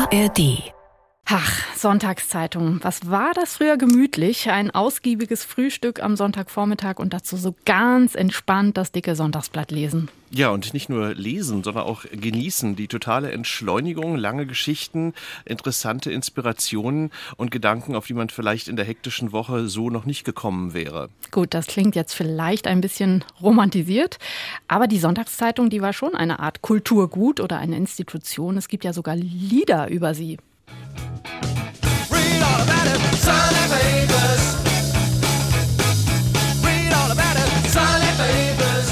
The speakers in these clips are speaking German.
ARD. Ach, Sonntagszeitung. Was war das früher gemütlich? Ein ausgiebiges Frühstück am Sonntagvormittag und dazu so ganz entspannt das dicke Sonntagsblatt lesen. Ja, und nicht nur lesen, sondern auch genießen. Die totale Entschleunigung, lange Geschichten, interessante Inspirationen und Gedanken, auf die man vielleicht in der hektischen Woche so noch nicht gekommen wäre. Gut, das klingt jetzt vielleicht ein bisschen romantisiert, aber die Sonntagszeitung, die war schon eine Art Kulturgut oder eine Institution. Es gibt ja sogar Lieder über sie. Read all about it, Sunday papers. Read all about it, Sunday papers.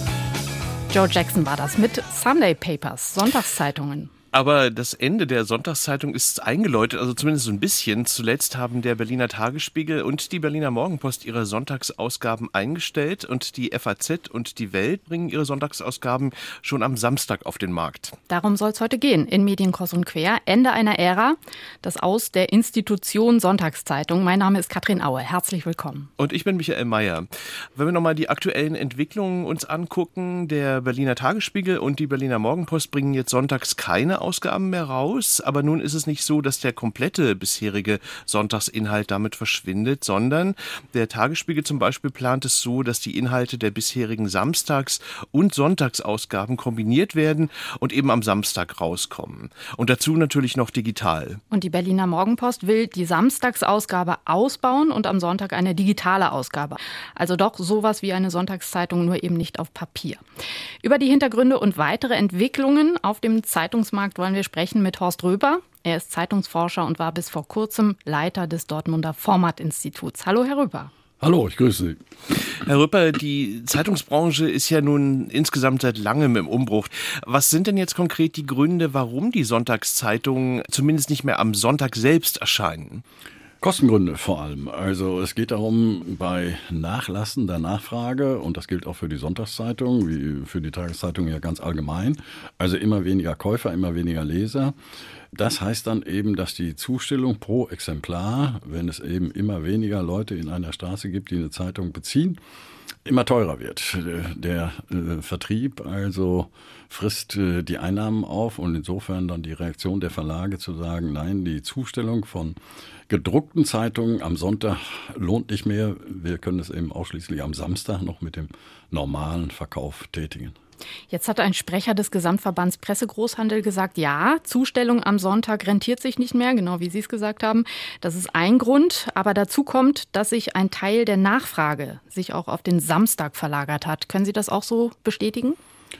Joe Jackson war das mit Sunday Papers, Sonntagszeitungen. Aber das Ende der Sonntagszeitung ist eingeläutet, also zumindest so ein bisschen. Zuletzt haben der Berliner Tagesspiegel und die Berliner Morgenpost ihre Sonntagsausgaben eingestellt und die FAZ und die Welt bringen ihre Sonntagsausgaben schon am Samstag auf den Markt. Darum soll es heute gehen in Medien kreuz und quer. Ende einer Ära, das Aus der Institution Sonntagszeitung. Mein Name ist Katrin Aue. Herzlich willkommen. Und ich bin Michael Mayer. Wenn wir nochmal die aktuellen Entwicklungen uns angucken, der Berliner Tagesspiegel und die Berliner Morgenpost bringen jetzt sonntags keine Ausgaben mehr raus, aber nun ist es nicht so, dass der komplette bisherige Sonntagsinhalt damit verschwindet, sondern der Tagesspiegel zum Beispiel plant es so, dass die Inhalte der bisherigen Samstags- und Sonntagsausgaben kombiniert werden und eben am Samstag rauskommen. Und dazu natürlich noch digital. Und die Berliner Morgenpost will die Samstagsausgabe ausbauen und am Sonntag eine digitale Ausgabe. Also doch sowas wie eine Sonntagszeitung, nur eben nicht auf Papier. Über die Hintergründe und weitere Entwicklungen auf dem Zeitungsmarkt wollen wir sprechen mit Horst Röper. Er ist Zeitungsforscher und war bis vor kurzem Leiter des Dortmunder Format-Instituts. Hallo, Herr Röper. Hallo, ich grüße Sie. Herr Röper, die Zeitungsbranche ist ja nun insgesamt seit langem im Umbruch. Was sind denn jetzt konkret die Gründe, warum die Sonntagszeitungen zumindest nicht mehr am Sonntag selbst erscheinen? Kostengründe vor allem. Also es geht darum, bei nachlassender Nachfrage, und das gilt auch für die Sonntagszeitung, wie für die Tageszeitung ja ganz allgemein, also immer weniger Käufer, immer weniger Leser. Das heißt dann eben, dass die Zustellung pro Exemplar, wenn es eben immer weniger Leute in einer Straße gibt, die eine Zeitung beziehen, immer teurer wird. Der Vertrieb also frisst die Einnahmen auf und insofern dann die Reaktion der Verlage zu sagen, nein, die Zustellung von gedruckten Zeitungen am Sonntag lohnt nicht mehr. Wir können es eben ausschließlich am Samstag noch mit dem normalen Verkauf tätigen. Jetzt hat ein Sprecher des Gesamtverbands Pressegroßhandel gesagt, ja, Zustellung am Sonntag rentiert sich nicht mehr, genau wie Sie es gesagt haben. Das ist ein Grund, aber dazu kommt, dass sich ein Teil der Nachfrage sich auch auf den Samstag verlagert hat. Können Sie das auch so bestätigen?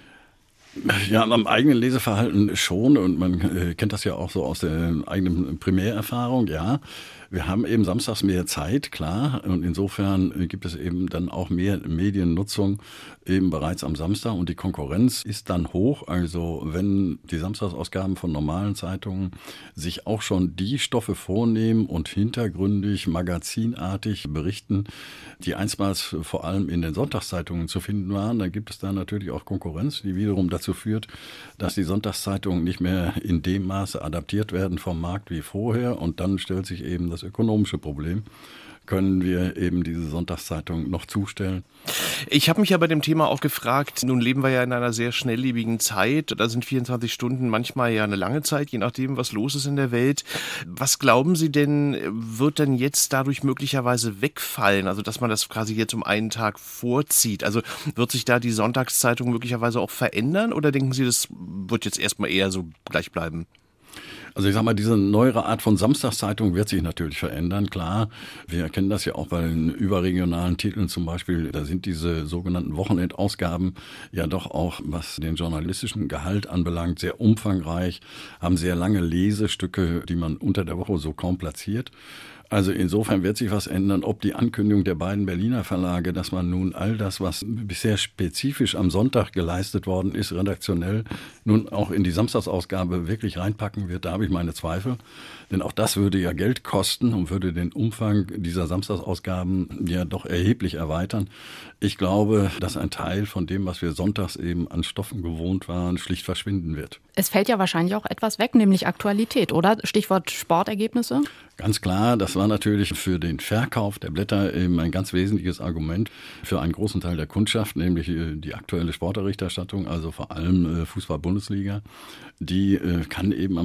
Ja, am eigenen Leseverhalten schon und man kennt das ja auch so aus der eigenen Primärerfahrung, ja. Wir haben eben samstags mehr Zeit, klar, und insofern gibt es eben dann auch mehr Mediennutzung eben bereits am Samstag und die Konkurrenz ist dann hoch. Also wenn die Samstagsausgaben von normalen Zeitungen sich auch schon die Stoffe vornehmen und hintergründig, magazinartig berichten, die einstmals vor allem in den Sonntagszeitungen zu finden waren, dann gibt es da natürlich auch Konkurrenz, die wiederum dazu führt, dass die Sonntagszeitungen nicht mehr in dem Maße adaptiert werden vom Markt wie vorher und dann stellt sich eben das ökonomische Problem. Können wir eben diese Sonntagszeitung noch zustellen? Ich habe mich ja bei dem Thema auch gefragt, nun leben wir ja in einer sehr schnelllebigen Zeit, da sind 24 Stunden manchmal ja eine lange Zeit, je nachdem, was los ist in der Welt. Was glauben Sie denn, wird denn jetzt dadurch möglicherweise wegfallen, also dass man das quasi jetzt um einen Tag vorzieht? Also wird sich da die Sonntagszeitung möglicherweise auch verändern oder denken Sie, das wird jetzt erstmal eher so gleich bleiben? Also ich sag mal, diese neuere Art von Samstagszeitung wird sich natürlich verändern, klar. Wir kennen das ja auch bei den überregionalen Titeln zum Beispiel. Da sind diese sogenannten Wochenendausgaben ja doch auch, was den journalistischen Gehalt anbelangt, sehr umfangreich, haben sehr lange Lesestücke, die man unter der Woche so kaum platziert. Also insofern wird sich was ändern, ob die Ankündigung der beiden Berliner Verlage, dass man nun all das, was bisher spezifisch am Sonntag geleistet worden ist, redaktionell, nun auch in die Samstagsausgabe wirklich reinpacken wird, da habe ich meine Zweifel. Denn auch das würde ja Geld kosten und würde den Umfang dieser Samstagsausgaben ja doch erheblich erweitern. Ich glaube, dass ein Teil von dem, was wir sonntags eben an Stoffen gewohnt waren, schlicht verschwinden wird. Es fällt ja wahrscheinlich auch etwas weg, nämlich Aktualität, oder? Stichwort Sportergebnisse. Ganz klar, das war natürlich für den Verkauf der Blätter eben ein ganz wesentliches Argument für einen großen Teil der Kundschaft, nämlich die aktuelle Sportberichterstattung, also vor allem Fußball-Bundesliga. Die kann eben am Samstag so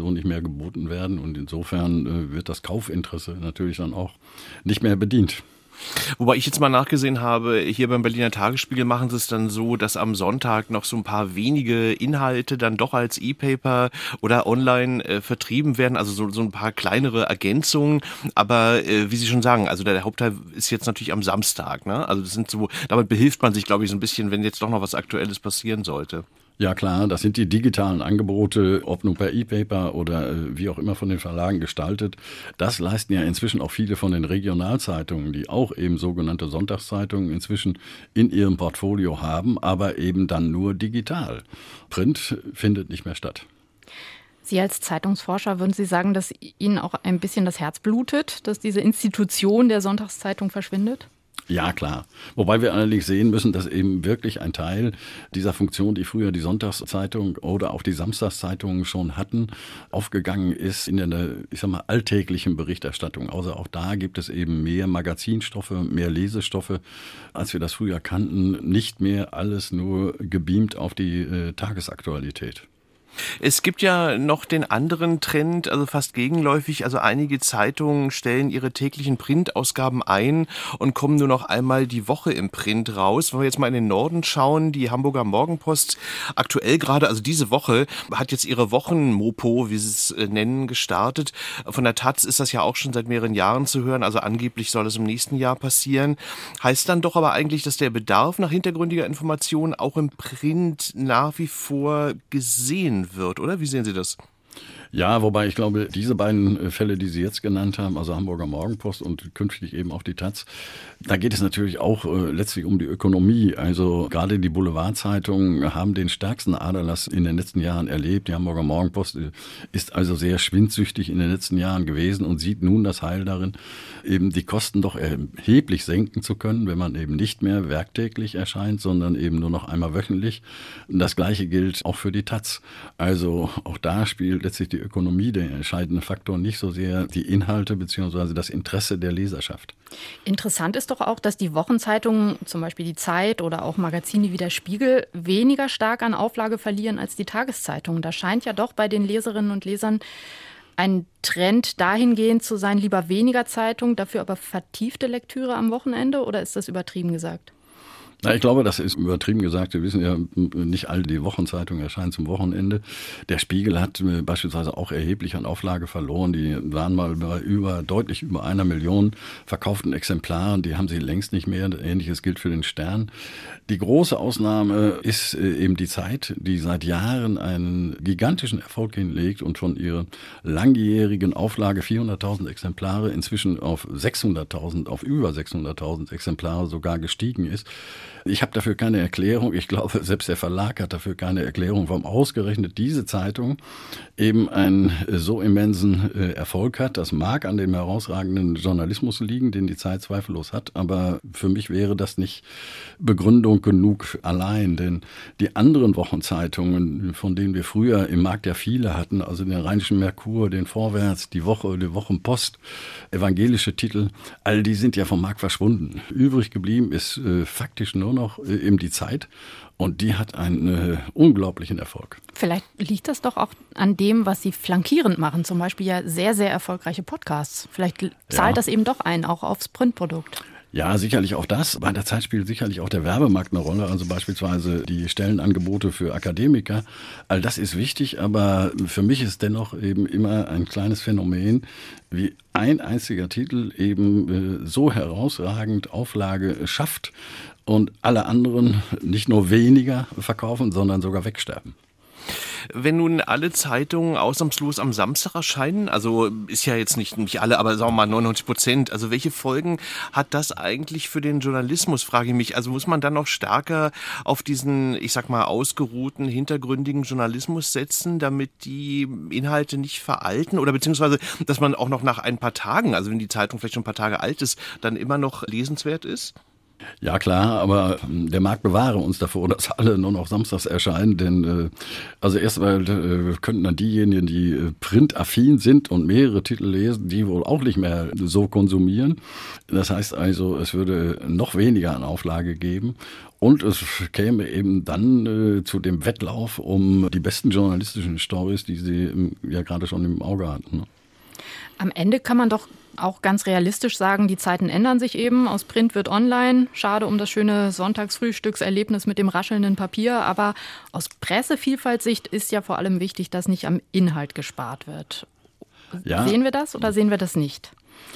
so nicht mehr geboten werden. Und insofern wird das Kaufinteresse natürlich dann auch nicht mehr bedient. Wobei ich jetzt mal nachgesehen habe, hier beim Berliner Tagesspiegel machen sie es dann so, dass am Sonntag noch so ein paar wenige Inhalte dann doch als E-Paper oder online vertrieben werden, also so ein paar kleinere Ergänzungen, aber wie Sie schon sagen, also der Hauptteil ist jetzt natürlich am Samstag, ne? Also das sind so, damit behilft man sich, glaube ich, so ein bisschen, wenn jetzt doch noch was Aktuelles passieren sollte. Ja klar, das sind die digitalen Angebote, ob nun per E-Paper oder wie auch immer von den Verlagen gestaltet. Das leisten ja inzwischen auch viele von den Regionalzeitungen, die auch eben sogenannte Sonntagszeitungen inzwischen in ihrem Portfolio haben, aber eben dann nur digital. Print findet nicht mehr statt. Sie als Zeitungsforscher, würden Sie sagen, dass Ihnen auch ein bisschen das Herz blutet, dass diese Institution der Sonntagszeitung verschwindet? Ja, klar. Wobei wir allerdings sehen müssen, dass eben wirklich ein Teil dieser Funktion, die früher die Sonntagszeitung oder auch die Samstagszeitungen schon hatten, aufgegangen ist in der, ich sag mal, alltäglichen Berichterstattung. Also auch da gibt es eben mehr Magazinstoffe, mehr Lesestoffe, als wir das früher kannten. Nicht mehr alles nur gebeamt auf die Tagesaktualität. Es gibt ja noch den anderen Trend, also fast gegenläufig, also einige Zeitungen stellen ihre täglichen Printausgaben ein und kommen nur noch einmal die Woche im Print raus. Wenn wir jetzt mal in den Norden schauen, die Hamburger Morgenpost aktuell gerade, also diese Woche, hat jetzt ihre Wochenmopo, wie sie es nennen, gestartet. Von der Taz ist das ja auch schon seit mehreren Jahren zu hören, also angeblich soll es im nächsten Jahr passieren. Heißt dann doch aber eigentlich, dass der Bedarf nach hintergründiger Information auch im Print nach wie vor gesehen wird, oder? Wie sehen Sie das? Ja, wobei ich glaube, diese beiden Fälle, die Sie jetzt genannt haben, also Hamburger Morgenpost und künftig eben auch die Taz, da geht es natürlich auch letztlich um die Ökonomie. Also gerade die Boulevardzeitungen haben den stärksten Aderlass in den letzten Jahren erlebt. Die Hamburger Morgenpost ist also sehr schwindsüchtig in den letzten Jahren gewesen und sieht nun das Heil darin, eben die Kosten doch erheblich senken zu können, wenn man eben nicht mehr werktäglich erscheint, sondern eben nur noch einmal wöchentlich. Das Gleiche gilt auch für die Taz. Also auch da spielt letztlich die Ökonomie der entscheidende Faktor, nicht so sehr die Inhalte bzw. das Interesse der Leserschaft. Interessant ist doch auch, dass die Wochenzeitungen, zum Beispiel die Zeit oder auch Magazine wie der Spiegel, weniger stark an Auflage verlieren als die Tageszeitungen. Da scheint ja doch bei den Leserinnen und Lesern ein Trend dahingehend zu sein, lieber weniger Zeitung, dafür aber vertiefte Lektüre am Wochenende, oder ist das übertrieben gesagt? Na, ich glaube, das ist übertrieben gesagt. Wir wissen ja, nicht all die Wochenzeitungen erscheinen zum Wochenende. Der Spiegel hat beispielsweise auch erheblich an Auflage verloren. Die waren mal bei deutlich über 1 Million verkauften Exemplaren. Die haben sie längst nicht mehr. Ähnliches gilt für den Stern. Die große Ausnahme ist eben die Zeit, die seit Jahren einen gigantischen Erfolg hinlegt und von ihrer langjährigen Auflage 400.000 Exemplare inzwischen auf 600.000, auf über 600.000 Exemplare sogar gestiegen ist. Ich habe dafür keine Erklärung. Ich glaube, selbst der Verlag hat dafür keine Erklärung, warum ausgerechnet diese Zeitung eben einen so immensen Erfolg hat. Das mag an dem herausragenden Journalismus liegen, den die Zeit zweifellos hat, aber für mich wäre das nicht Begründung genug allein, denn die anderen Wochenzeitungen, von denen wir früher im Markt ja viele hatten, also den Rheinischen Merkur, den Vorwärts, die Woche, die Wochenpost, evangelische Titel, all die sind ja vom Markt verschwunden. Übrig geblieben ist faktisch nur noch eben die Zeit. Und die hat einen unglaublichen Erfolg. Vielleicht liegt das doch auch an dem, was Sie flankierend machen. Zum Beispiel ja sehr, sehr erfolgreiche Podcasts. Vielleicht zahlt das eben doch ein, auch aufs Printprodukt. Ja, sicherlich auch das. Bei der Zeit spielt sicherlich auch der Werbemarkt eine Rolle. Also beispielsweise die Stellenangebote für Akademiker. All das ist wichtig, aber für mich ist dennoch eben immer ein kleines Phänomen, wie ein einziger Titel eben so herausragend Auflage schafft und alle anderen nicht nur weniger verkaufen, sondern sogar wegsterben. Wenn nun alle Zeitungen ausnahmslos am Samstag erscheinen, also ist ja jetzt nicht alle, aber sagen wir mal 99%, also welche Folgen hat das eigentlich für den Journalismus, frage ich mich. Also muss man dann noch stärker auf diesen, ich sag mal, ausgeruhten, hintergründigen Journalismus setzen, damit die Inhalte nicht veralten oder beziehungsweise, dass man auch noch nach ein paar Tagen, also wenn die Zeitung vielleicht schon ein paar Tage alt ist, dann immer noch lesenswert ist? Ja klar, aber der Markt bewahre uns davor, dass alle nur noch samstags erscheinen, denn also erstmal könnten dann diejenigen, die printaffin sind und mehrere Titel lesen, die wohl auch nicht mehr so konsumieren. Das heißt also, es würde noch weniger an Auflage geben und es käme eben dann zu dem Wettlauf um die besten journalistischen Stories, die Sie ja gerade schon im Auge hatten. Ne? Am Ende kann man doch auch ganz realistisch sagen, die Zeiten ändern sich eben. Aus Print wird online. Schade um das schöne Sonntagsfrühstückserlebnis mit dem raschelnden Papier. Aber aus Pressevielfaltssicht ist ja vor allem wichtig, dass nicht am Inhalt gespart wird. Ja. Sehen wir das oder sehen wir das nicht?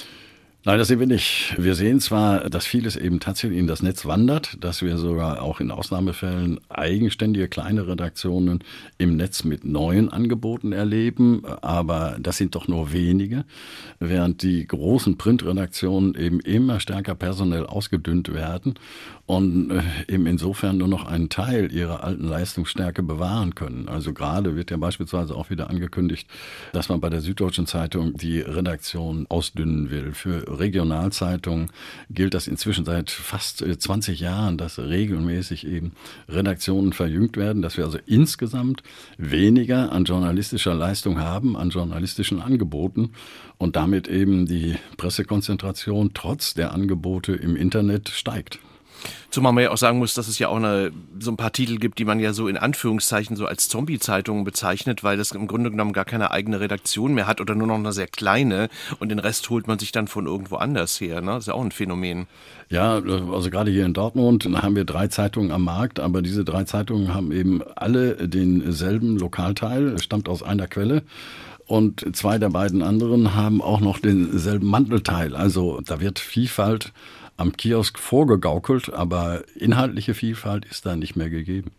Nein, das sehen wir nicht. Wir sehen zwar, dass vieles eben tatsächlich in das Netz wandert, dass wir sogar auch in Ausnahmefällen eigenständige kleine Redaktionen im Netz mit neuen Angeboten erleben, aber das sind doch nur wenige, während die großen Printredaktionen eben immer stärker personell ausgedünnt werden und eben insofern nur noch einen Teil ihrer alten Leistungsstärke bewahren können. Also gerade wird ja beispielsweise auch wieder angekündigt, dass man bei der Süddeutschen Zeitung die Redaktion ausdünnen will. Für Regionalzeitungen gilt das inzwischen seit fast 20 Jahren, dass regelmäßig eben Redaktionen verjüngt werden, dass wir also insgesamt weniger an journalistischer Leistung haben, an journalistischen Angeboten und damit eben die Pressekonzentration trotz der Angebote im Internet steigt. Zumal man ja auch sagen muss, dass es ja auch so ein paar Titel gibt, die man ja so in Anführungszeichen so als Zombie-Zeitungen bezeichnet, weil das im Grunde genommen gar keine eigene Redaktion mehr hat oder nur noch eine sehr kleine und den Rest holt man sich dann von irgendwo anders her. Ne? Das ist ja auch ein Phänomen. Ja, also gerade hier in Dortmund haben wir 3 Zeitungen am Markt, aber diese 3 Zeitungen haben eben alle denselben Lokalteil, stammt aus einer Quelle. Und 2 der beiden anderen haben auch noch denselben Mantelteil. Also da wird Vielfalt am Kiosk vorgegaukelt, aber inhaltliche Vielfalt ist da nicht mehr gegeben.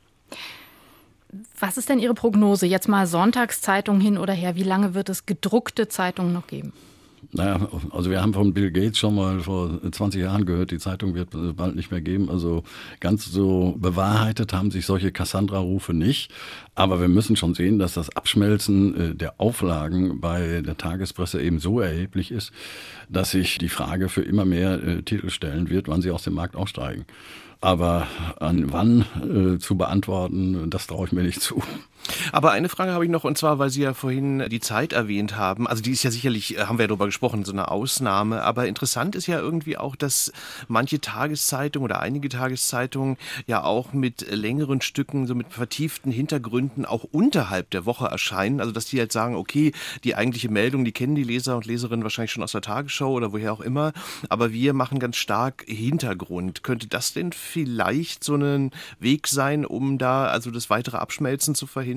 Was ist denn Ihre Prognose? Jetzt mal Sonntagszeitung hin oder her. Wie lange wird es gedruckte Zeitungen noch geben? Naja, also wir haben von Bill Gates schon mal vor 20 Jahren gehört, die Zeitung wird bald nicht mehr geben. Also ganz so bewahrheitet haben sich solche Cassandra-Rufe nicht. Aber wir müssen schon sehen, dass das Abschmelzen der Auflagen bei der Tagespresse eben so erheblich ist, dass sich die Frage für immer mehr Titel stellen wird, wann sie aus dem Markt aussteigen. Aber an wann zu beantworten, das traue ich mir nicht zu. Aber eine Frage habe ich noch, und zwar, weil Sie ja vorhin die Zeit erwähnt haben. Also die ist ja sicherlich, haben wir ja darüber gesprochen, so eine Ausnahme. Aber interessant ist ja irgendwie auch, dass manche Tageszeitungen oder einige Tageszeitungen ja auch mit längeren Stücken, so mit vertieften Hintergründen auch unterhalb der Woche erscheinen. Also dass die halt sagen, okay, die eigentliche Meldung, die kennen die Leser und Leserinnen wahrscheinlich schon aus der Tagesschau oder woher auch immer. Aber wir machen ganz stark Hintergrund. Könnte das denn vielleicht so ein Weg sein, um da also das weitere Abschmelzen zu verhindern?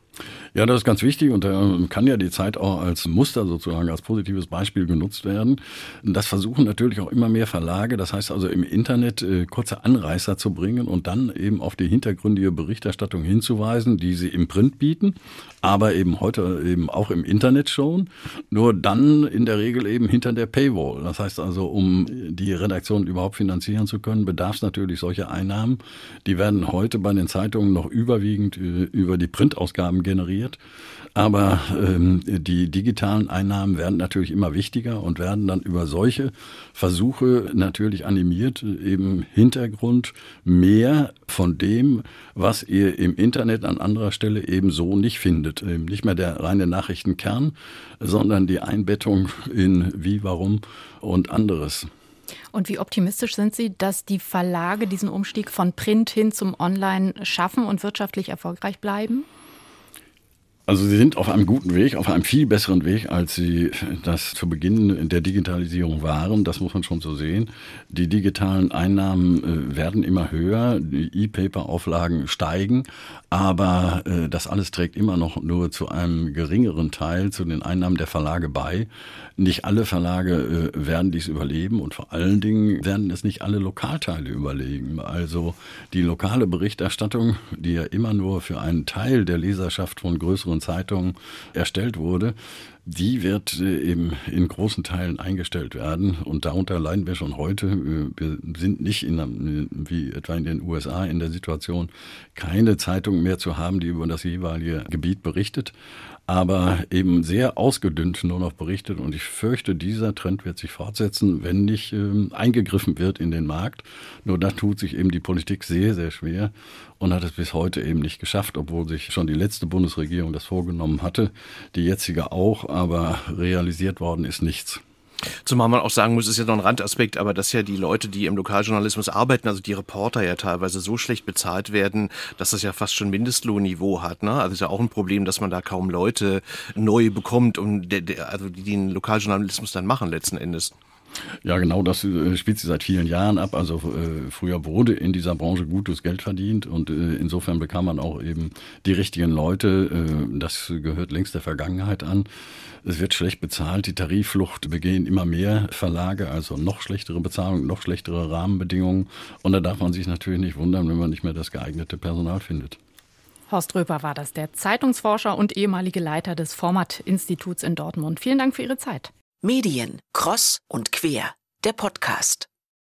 Ja, das ist ganz wichtig und da kann ja die Zeit auch als Muster sozusagen, als positives Beispiel genutzt werden. Das versuchen natürlich auch immer mehr Verlage, das heißt also im Internet kurze Anreißer zu bringen und dann eben auf die hintergründige Berichterstattung hinzuweisen, die sie im Print bieten, aber eben heute eben auch im Internet schon, nur dann in der Regel eben hinter der Paywall. Das heißt also, um die Redaktion überhaupt finanzieren zu können, bedarf es natürlich solcher Einnahmen. Die werden heute bei den Zeitungen noch überwiegend über die Printausgaben generiert. Aber die digitalen Einnahmen werden natürlich immer wichtiger und werden dann über solche Versuche natürlich animiert, eben Hintergrund mehr von dem, was ihr im Internet an anderer Stelle eben so nicht findet. Eben nicht mehr der reine Nachrichtenkern, sondern die Einbettung in wie, warum und anderes. Und wie optimistisch sind Sie, dass die Verlage diesen Umstieg von Print hin zum Online schaffen und wirtschaftlich erfolgreich bleiben? Also sie sind auf einem guten Weg, auf einem viel besseren Weg, als sie das zu Beginn der Digitalisierung waren. Das muss man schon so sehen. Die digitalen Einnahmen werden immer höher, die E-Paper-Auflagen steigen, aber das alles trägt immer noch nur zu einem geringeren Teil zu den Einnahmen der Verlage bei. Nicht alle Verlage werden dies überleben und vor allen Dingen werden es nicht alle Lokalteile überleben. Also die lokale Berichterstattung, die ja immer nur für einen Teil der Leserschaft von größeren Zeitungen erstellt wurde, die wird eben in großen Teilen eingestellt werden. Und darunter leiden wir schon heute. Wir sind nicht wie etwa in den USA in der Situation, keine Zeitung mehr zu haben, die über das jeweilige Gebiet berichtet, aber eben sehr ausgedünnt nur noch berichtet. Und ich fürchte, dieser Trend wird sich fortsetzen, wenn nicht eingegriffen wird in den Markt. Nur da tut sich eben die Politik sehr, sehr schwer und hat es bis heute eben nicht geschafft, obwohl sich schon die letzte Bundesregierung das vorgenommen hatte, die jetzige auch, aber realisiert worden ist nichts. Zumal man auch sagen muss, ist ja noch ein Randaspekt, aber dass ja die Leute, die im Lokaljournalismus arbeiten, also die Reporter ja teilweise so schlecht bezahlt werden, dass das ja fast schon Mindestlohnniveau hat. Ne? Also ist ja auch ein Problem, dass man da kaum Leute neu bekommt, die den Lokaljournalismus dann machen letzten Endes. Ja, genau, das spielt sich seit vielen Jahren ab. Also früher wurde in dieser Branche gutes Geld verdient und insofern bekam man auch eben die richtigen Leute. Das gehört längst der Vergangenheit an. Es wird schlecht bezahlt, die Tarifflucht begehen immer mehr Verlage, also noch schlechtere Bezahlung, noch schlechtere Rahmenbedingungen. Und da darf man sich natürlich nicht wundern, wenn man nicht mehr das geeignete Personal findet. Horst Röper war das, der Zeitungsforscher und ehemalige Leiter des Format-Instituts in Dortmund. Vielen Dank für Ihre Zeit. Medien, Cross und Quer, der Podcast.